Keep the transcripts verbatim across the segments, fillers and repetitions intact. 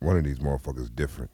One of these motherfuckers different.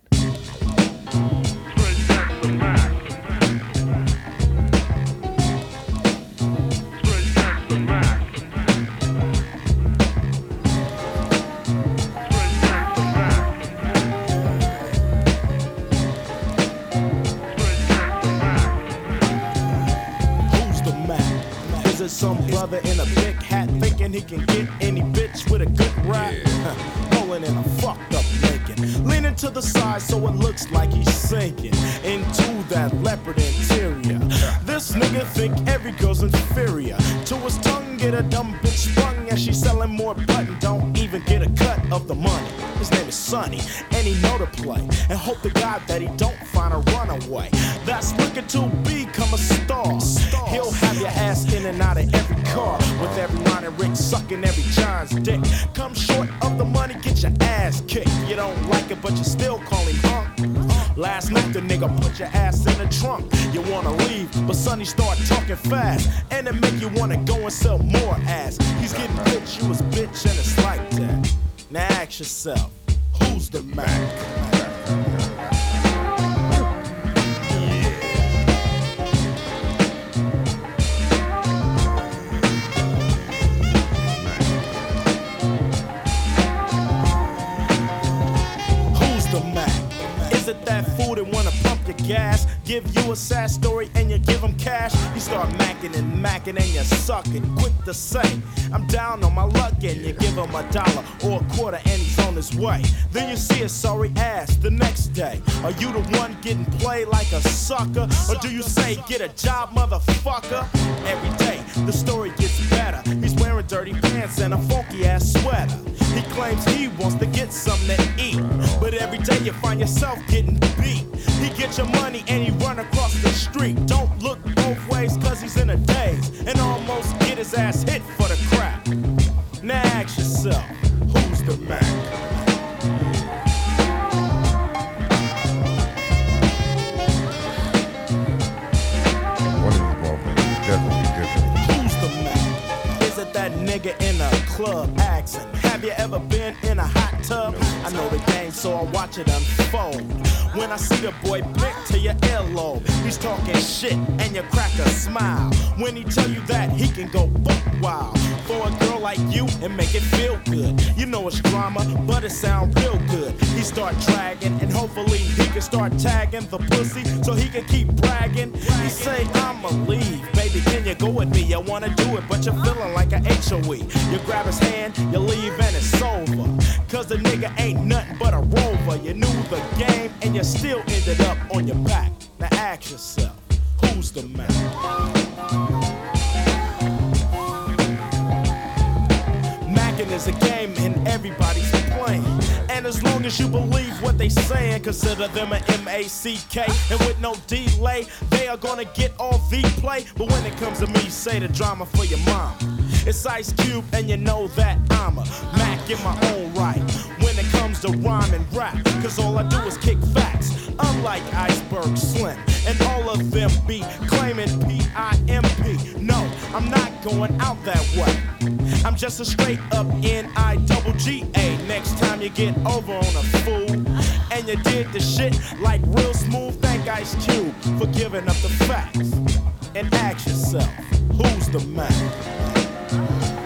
Some brother in a big hat thinking he can get any bitch with a good rap. Yeah. Rolling in a fucked up Lincoln, leaning to the side so it looks like he's sinking into that leopard interior. This nigga think every girl's inferior. To his tongue get a dumb bitch sprung and she's selling more button. Don't even get a cut of the money. His name is Sonny and he know to play and hope to God that he don't find a runaway that's looking to become a star. He'll have your ass in and out of every car with every line and Rick sucking every John's dick. Come short of the money, get your ass kicked. You don't like it, but you still call him hunk. Last night the nigga put your ass in the trunk. You wanna leave, but Sonny start talking fast, and it make you wanna go and sell more ass. He's getting bitch, you was bitch, and it's like that. Now ask yourself, who's the Mac? That fool that wanna pump your gas, give you a sad story and you give him cash. You start macking and macking and you sucking. Quick to say, I'm down on my luck, and you give him a dollar or a quarter and he's on his way. Then you see his sorry ass the next day. Are you the one getting played like a sucker? Or do you say, get a job, motherfucker? Every day, the story gets better. He's wearing dirty pants and a funky ass sweater. He claims he wants to get something to eat, but every day you find yourself getting beat. He get your money and he run across the street. Don't look both ways cause he's in a daze and almost get his ass hit for the crap. Now ask yourself, who's the Mac? One of these motherfuckers definitely different. Who's the Mac? Is it that nigga in a club asking, have you ever been in a hot tub? I know the game, so I watch it unfold. When I see the boy blink to your earlobe, he's talking shit and you crack a smile. When he tell you that he can go buck wild for a girl like you and make it feel good. You know it's drama, but it sound real good. He start dragging and hopefully he can start tagging the pussy so he can keep bragging. He say, I'ma leave, baby, can you go with me? I wanna do it, but you're feeling like an H O E. You grab his hand, you leave and it's over. Cause the nigga ain't nothing but a rover. You knew the game and you still ended up on your back. Now ask yourself, who's the man? Mackin' is a game and everybody's playing. And as long as you believe what they saying, consider them an M A C K. And with no delay, they are gonna get all the play. But when it comes to me, say the drama for your mom. It's Ice Cube and you know that I'm a Mac in my own right when it comes to rhyme and rap, cause all I do is kick facts. Unlike Iceberg Slim and all of them be claiming P I M P. No, I'm not going out that way. I'm just a straight up N I double G A. Next time you get over on a fool and you did the shit like real smooth, thank Ice Cube for giving up the facts. And ask yourself, who's the man?